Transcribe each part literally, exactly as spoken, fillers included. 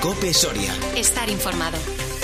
COPE Soria. Estar informado.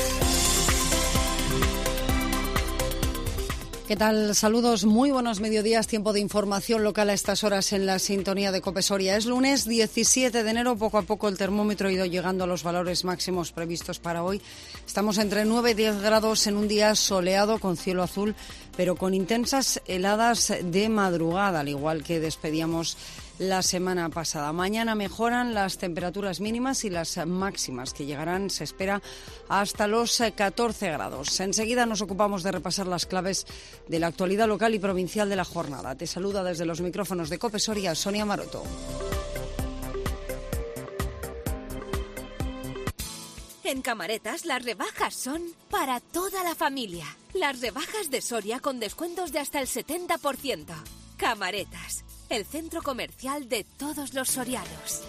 ¿Qué tal? Saludos, muy buenos mediodías, tiempo de información local a estas horas en la sintonía de COPE Soria. Es lunes diecisiete de enero, poco a poco el termómetro ha ido llegando a los valores máximos previstos para hoy. Estamos entre nueve y diez grados en un día soleado con cielo azul, pero con intensas heladas de madrugada, al igual que despedíamos la semana pasada. Mañana mejoran las temperaturas mínimas y las máximas, que llegarán, se espera, hasta los catorce grados. Enseguida nos ocupamos de repasar las claves de la actualidad local y provincial de la jornada. Te saluda desde los micrófonos de COPE Soria Sonia Maroto. En Camaretas las rebajas son para toda la familia. Las rebajas de Soria con descuentos de hasta el setenta por ciento. Camaretas, el centro comercial de todos los sorianos.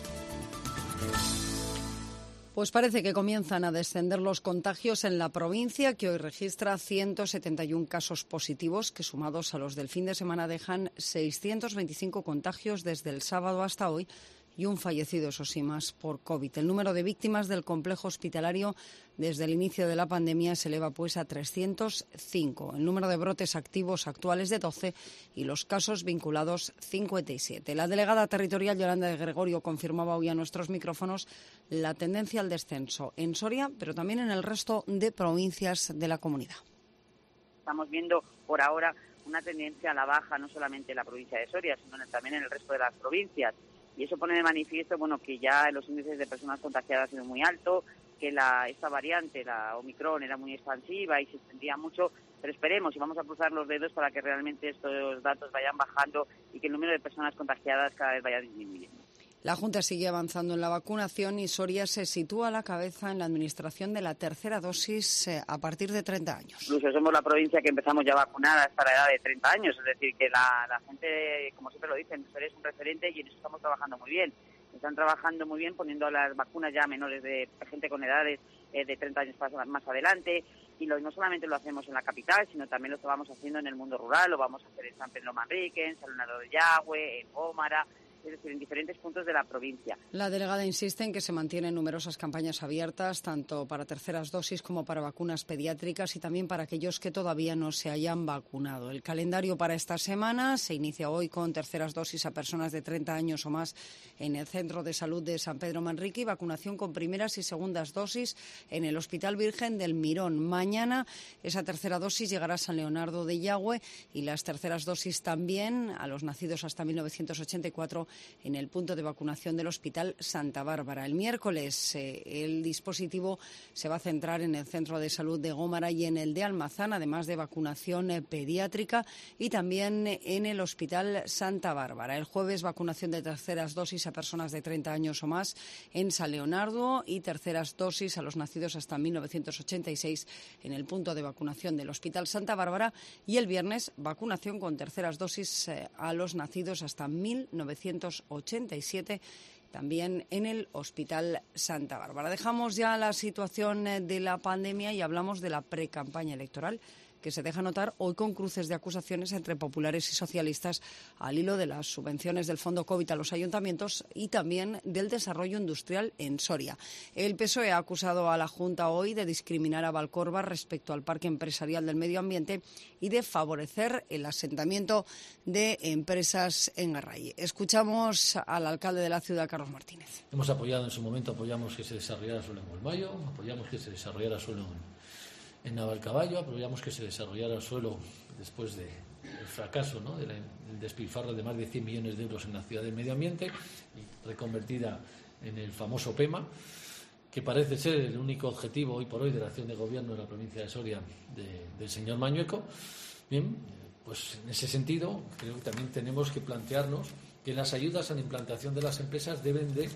Pues parece que comienzan a descender los contagios en la provincia, que hoy registra ciento setenta y uno casos positivos, que sumados a los del fin de semana dejan seiscientos veinticinco contagios desde el sábado hasta hoy y un fallecido, eso sí, más por COVID. El número de víctimas del complejo hospitalario desde el inicio de la pandemia se eleva pues a trescientos cinco. El número de brotes activos actuales de doce y los casos vinculados cincuenta y siete. La delegada territorial Yolanda de Gregorio confirmaba hoy a nuestros micrófonos la tendencia al descenso en Soria, pero también en el resto de provincias de la comunidad. Estamos viendo por ahora una tendencia a la baja, no solamente en la provincia de Soria, sino también en el resto de las provincias. Y eso pone de manifiesto, bueno, que ya los índices de personas contagiadas han sido muy altos, que la, esta variante, la Omicron, era muy expansiva y se extendía mucho, pero esperemos y vamos a cruzar los dedos para que realmente estos datos vayan bajando y que el número de personas contagiadas cada vez vaya disminuyendo. La Junta sigue avanzando en la vacunación y Soria se sitúa a la cabeza en la administración de la tercera dosis eh, a partir de treinta años. Incluso somos la provincia que empezamos ya vacunada hasta la edad de treinta años, es decir, que la, la gente, como siempre lo dicen, Soria es un referente y en eso estamos trabajando muy bien. Están trabajando muy bien poniendo las vacunas ya a menores de gente con edades eh, de treinta años más adelante, y lo, no solamente lo hacemos en la capital, sino también lo estamos haciendo en el mundo rural, lo vamos a hacer en San Pedro Manrique, en San Leonardo de Yagüe, en Gómara, es decir, en diferentes puntos de la provincia. La delegada insiste en que se mantienen numerosas campañas abiertas, tanto para terceras dosis como para vacunas pediátricas y también para aquellos que todavía no se hayan vacunado. El calendario para esta semana se inicia hoy con terceras dosis a personas de treinta años o más en el Centro de Salud de San Pedro Manrique y vacunación con primeras y segundas dosis en el Hospital Virgen del Mirón. Mañana esa tercera dosis llegará a San Leonardo de Yagüe y las terceras dosis también a los nacidos hasta mil novecientos ochenta y cuatro en el punto de vacunación del Hospital Santa Bárbara. El miércoles eh, el dispositivo se va a centrar en el Centro de Salud de Gómara y en el de Almazán, además de vacunación eh, pediátrica y también eh, en el Hospital Santa Bárbara. El jueves vacunación de terceras dosis a personas de treinta años o más en San Leonardo y terceras dosis a los nacidos hasta mil novecientos ochenta y seis en el punto de vacunación del Hospital Santa Bárbara y el viernes vacunación con terceras dosis eh, a los nacidos hasta mil novecientos ochenta y siete también en el Hospital Santa Bárbara. Dejamos ya la situación de la pandemia y hablamos de la precampaña electoral, que se deja notar hoy con cruces de acusaciones entre populares y socialistas al hilo de las subvenciones del Fondo COVID a los ayuntamientos y también del desarrollo industrial en Soria. El P S O E ha acusado a la Junta hoy de discriminar a Valcorba respecto al Parque Empresarial del Medio Ambiente y de favorecer el asentamiento de empresas en Garray. Escuchamos al alcalde de la ciudad, Carlos Martínez. Hemos apoyado en su momento, apoyamos que se desarrollara suelo en Golmayo, apoyamos que se desarrollara suelo en En Navalcaballo, apoyamos que se desarrollara el suelo después del de fracaso, ¿no?, del de despilfarro de más de cien millones de euros en la ciudad del medio ambiente y reconvertida en el famoso PEMA, que parece ser el único objetivo hoy por hoy de la acción de gobierno de la provincia de Soria de, del señor Mañueco. Bien, pues en ese sentido creo que también tenemos que plantearnos que las ayudas a la implantación de las empresas deben de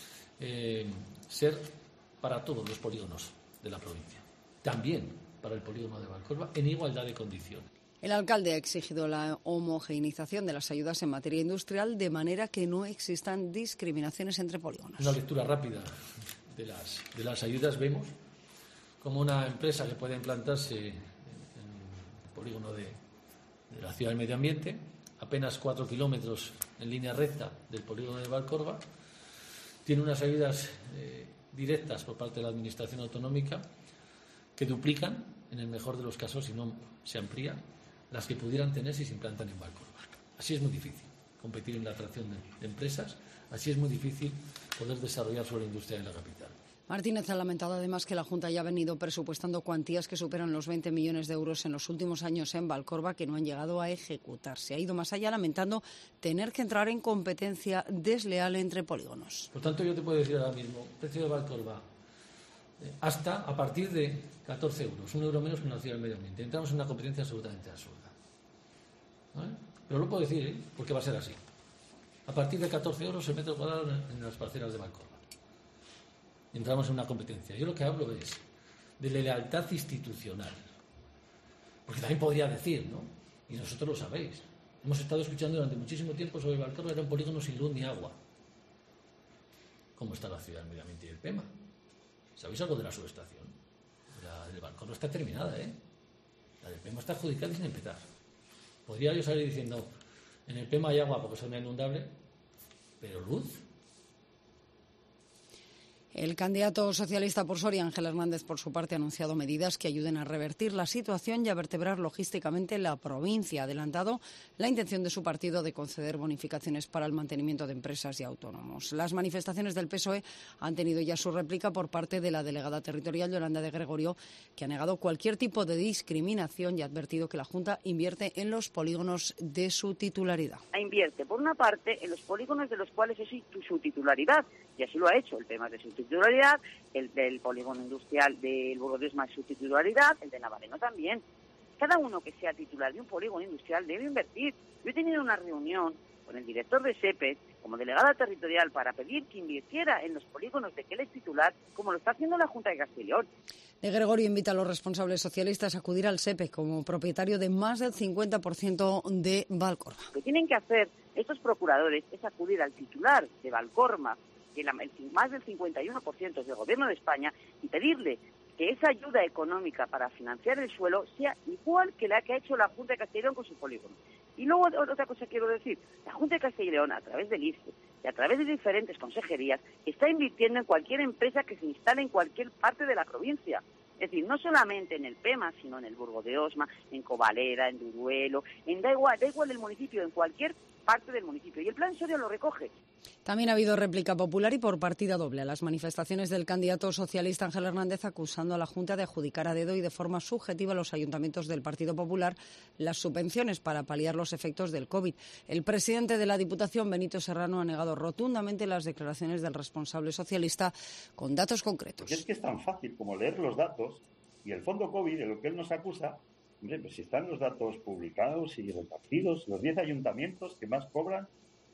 eh, ser para todos los polígonos de la provincia, también para el polígono de Valcorba, en igualdad de condiciones. El alcalde ha exigido la homogeneización de las ayudas en materia industrial de manera que no existan discriminaciones entre polígonos. Una lectura rápida de las, de las ayudas. Vemos como una empresa que puede implantarse en el polígono de, de la ciudad del medio ambiente, apenas cuatro kilómetros en línea recta del polígono de Valcorba, tiene unas ayudas eh, directas por parte de la Administración autonómica que duplican, en el mejor de los casos, si no se amplían, las que pudieran tener si se implantan en Valcorba. Así es muy difícil competir en la atracción de, de empresas, así es muy difícil poder desarrollar suelo industrial en la capital. Martínez ha lamentado además que la Junta haya venido presupuestando cuantías que superan los veinte millones de euros en los últimos años en Valcorba que no han llegado a ejecutarse. Ha ido más allá lamentando tener que entrar en competencia desleal entre polígonos. Por tanto, yo te puedo decir ahora mismo, precio de Valcorba, eh, hasta a partir de catorce euros, un euro menos que en la ciudad del medio ambiente. Entramos en una competencia absolutamente absurda. ¿Vale? Pero lo puedo decir, ¿eh? Porque va a ser así. A partir de catorce euros el metro cuadrado en las parcelas de Valcorba. Entramos en una competencia. Yo lo que hablo es de lealtad institucional. Porque también podría decir, ¿no? Y vosotros lo sabéis. Hemos estado escuchando durante muchísimo tiempo sobre Valcorba, era un polígono sin luz ni agua. ¿Cómo está la ciudad del medio ambiente y el PEMA? ¿Sabéis algo de la subestación? La del Valcorba está terminada, ¿eh? La del PEMA está adjudicada y sin empezar. Podría yo salir diciendo, en el PEMA hay agua porque es una inundable, pero luz. El candidato socialista por Soria, Ángel Hernández, por su parte, ha anunciado medidas que ayuden a revertir la situación y a vertebrar logísticamente la provincia. Ha adelantado la intención de su partido de conceder bonificaciones para el mantenimiento de empresas y autónomos. Las manifestaciones del P S O E han tenido ya su réplica por parte de la delegada territorial Yolanda de Gregorio, que ha negado cualquier tipo de discriminación y ha advertido que la Junta invierte en los polígonos de su titularidad. Invierte, por una parte, en los polígonos de los cuales es su titularidad, y así lo ha hecho. El tema de su titularidad, el del polígono industrial del Burgo de Osma es su titularidad, el de Navareno también. Cada uno que sea titular de un polígono industrial debe invertir. Yo he tenido una reunión con el director de SEPET como delegada territorial para pedir que invirtiera en los polígonos de que él es titular, como lo está haciendo la Junta de Castilla y León. De Gregorio invita a los responsables socialistas a acudir al SEPE como propietario de más del cincuenta por ciento de Valcorba. Lo que tienen que hacer estos procuradores es acudir al titular de Valcorba, que la, el, más del cincuenta y uno por ciento es del Gobierno de España, y pedirle que esa ayuda económica para financiar el suelo sea igual que la que ha hecho la Junta de Castilla y León con su polígono. Y luego otra cosa quiero decir, la Junta de Castilla y León, a través del I F E y a través de diferentes consejerías, está invirtiendo en cualquier empresa que se instale en cualquier parte de la provincia. Es decir, no solamente en el PEMA, sino en el Burgo de Osma, en Covalera, en Duruelo, en da igual, da igual el municipio, en cualquier parte del municipio. Y el Plan Soria lo recoge. También ha habido réplica popular y por partida doble a las manifestaciones del candidato socialista Ángel Hernández, acusando a la Junta de adjudicar a dedo y de forma subjetiva a los ayuntamientos del Partido Popular las subvenciones para paliar los efectos del COVID. El presidente de la Diputación, Benito Serrano, ha negado rotundamente las declaraciones del responsable socialista con datos concretos. Porque es que es tan fácil como leer los datos y el fondo COVID, de lo que él nos acusa. Hombre, pues si están los datos publicados y repartidos, los diez ayuntamientos que más cobran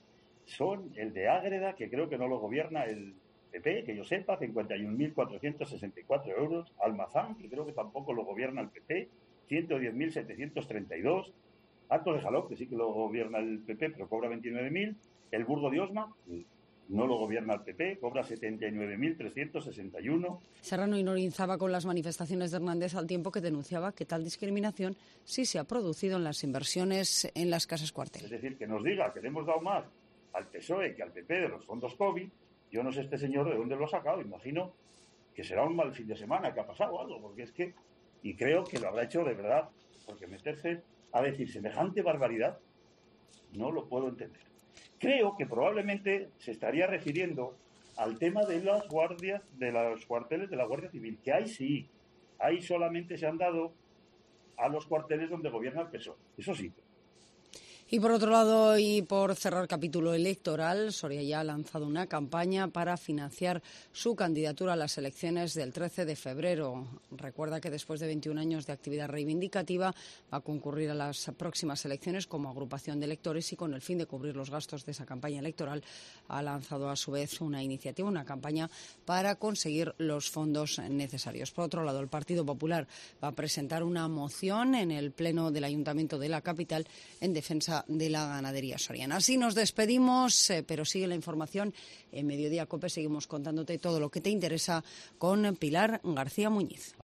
son el de Ágreda, que creo que no lo gobierna el P P, que yo sepa, cincuenta y un mil cuatrocientos sesenta y cuatro euros. Almazán, que creo que tampoco lo gobierna el P P, ciento diez mil setecientos treinta y dos. Alto de Jalón, que sí que lo gobierna el P P, pero cobra veintinueve mil. El Burgo de Osma, no lo gobierna el P P, cobra setenta y nueve mil trescientos sesenta y uno. Serrano ironizaba con las manifestaciones de Hernández al tiempo que denunciaba que tal discriminación sí se ha producido en las inversiones en las casas cuartel. Es decir, que nos diga que le hemos dado más al P S O E que al P P de los fondos COVID. Yo no sé este señor de dónde lo ha sacado, imagino que será un mal fin de semana, que ha pasado algo, porque es que, y creo que lo habrá hecho de verdad, porque meterse a decir semejante barbaridad, no lo puedo entender. Creo que probablemente se estaría refiriendo al tema de las guardias, de los cuarteles de la Guardia Civil, que ahí sí, ahí solamente se han dado a los cuarteles donde gobierna el P S O E, eso sí. Y por otro lado, y por cerrar capítulo electoral, Soria ya ha lanzado una campaña para financiar su candidatura a las elecciones del trece de febrero. Recuerda que después de veintiún años de actividad reivindicativa va a concurrir a las próximas elecciones como agrupación de electores y con el fin de cubrir los gastos de esa campaña electoral ha lanzado a su vez una iniciativa, una campaña para conseguir los fondos necesarios. Por otro lado, el Partido Popular va a presentar una moción en el Pleno del Ayuntamiento de la capital en defensa de la ganadería soriana. Así nos despedimos, eh, pero sigue la información en Mediodía COPE. Seguimos contándote todo lo que te interesa con Pilar García Muñiz.